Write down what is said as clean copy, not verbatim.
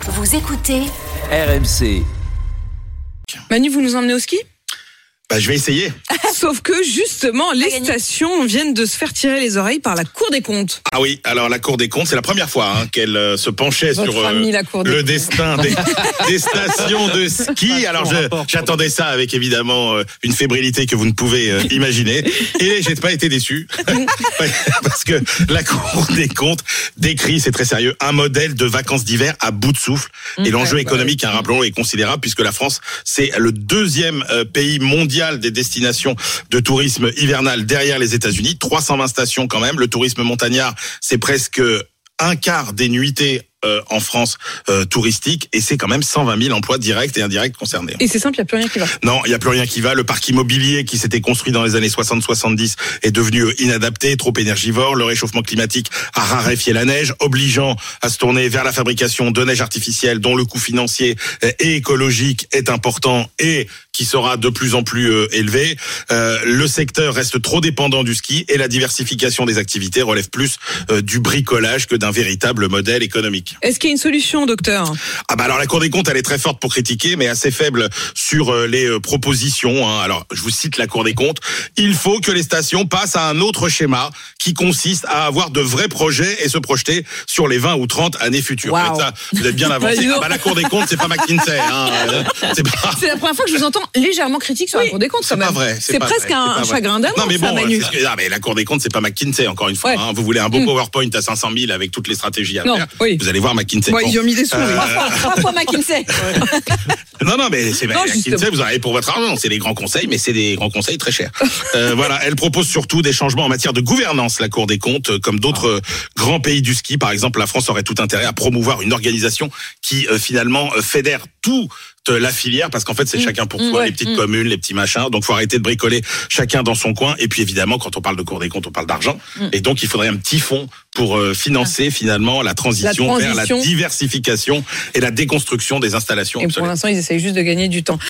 Vous écoutez RMC. Manu, vous nous emmenez au ski ? Je vais essayer. Sauf que justement, les stations viennent de se faire tirer les oreilles par la Cour des comptes. Ah oui, alors la Cour des comptes, c'est la première fois qu'elle se penchait Votre sur ami, la Cour des le comptes. destin des stations de ski. Alors j'attendais ça avec évidemment une fébrilité que vous ne pouvez imaginer. Et j'ai pas été déçu. Parce que la Cour des comptes décrit, c'est très sérieux, un modèle de vacances d'hiver à bout de souffle. Et l'enjeu économique, rappelons-le, est considérable puisque la France, c'est le deuxième pays mondial des destinations de tourisme hivernal derrière les États-Unis. 320 stations quand même. Le tourisme montagnard, c'est presque un quart des nuitées en France touristique, et c'est quand même 120 000 emplois directs et indirects concernés. Et c'est simple, il n'y a plus rien qui va. Non, il n'y a plus rien qui va. Le parc immobilier qui s'était construit dans les années 60-70 est devenu inadapté, trop énergivore. Le réchauffement climatique a raréfié la neige, obligeant à se tourner vers la fabrication de neige artificielle dont le coût financier et écologique est important et qui sera de plus en plus élevé. Le secteur reste trop dépendant du ski et la diversification des activités relève plus du bricolage que d'un véritable modèle économique. Est-ce qu'il y a une solution, docteur ? Alors la Cour des comptes, elle est très forte pour critiquer, mais assez faible sur les propositions. Alors je vous cite la Cour des comptes. Il faut que les stations passent à un autre schéma qui consiste à avoir de vrais projets et se projeter sur les 20 ou 30 années futures. Wow. Ça, vous êtes bien avancé. La Cour des comptes, c'est pas McKinsey. C'est la première fois que je vous entends légèrement critique sur la Cour des comptes. C'est pas vrai. C'est presque un chagrin d'amour. Non mais bon, Manu. mais la Cour des comptes, c'est pas McKinsey encore une fois. Ouais. Vous voulez un beau PowerPoint à 500 000 avec toutes les stratégies à faire. Oui. Vous allez voir McKinsey. Ouais, ils ont mis des sous. Pourquoi McKinsey? Non, mais c'est Non, McKinsey, vous en avez pour votre argent. C'est des grands conseils, mais c'est des grands conseils très chers. Voilà, elle propose surtout des changements en matière de gouvernance, la Cour des comptes, comme d'autres grands pays du ski. Par exemple, la France aurait tout intérêt à promouvoir une organisation qui finalement fédère tout la filière, parce qu'en fait c'est chacun pour soi, les petites communes, les petits machins, donc faut arrêter de bricoler chacun dans son coin. Et puis évidemment, quand on parle de Cour des comptes, on parle d'argent, et donc il faudrait un petit fonds pour financer finalement la transition vers la diversification et la déconstruction des installations Et pour l'instant, ils essayent juste de gagner du temps.